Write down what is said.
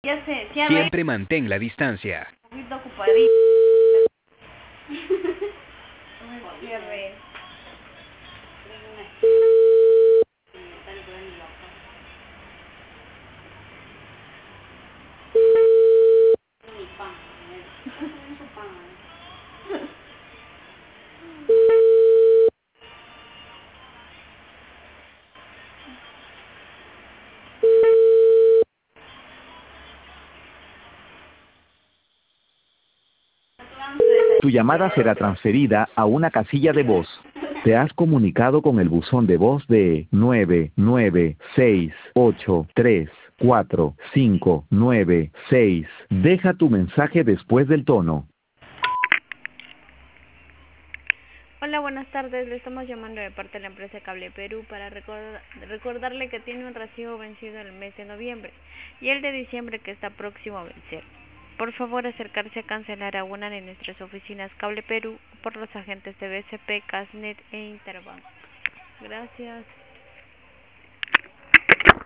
Ya sé, cierre. Siempre mantén la distancia. Un poquito ocupadito. Cierre. Tu llamada será transferida a una casilla de voz. Te has comunicado con el buzón de voz de 996834596. Deja tu mensaje después del tono. Hola, buenas tardes. Le estamos llamando de parte de la empresa Cable Perú para recordarle que tiene un recibo vencido en el mes de noviembre y el de diciembre que está próximo a vencer. Por favor, acercarse a cancelar a una de nuestras oficinas Cable Perú por los agentes de BCP, Casnet e Interbank. Gracias.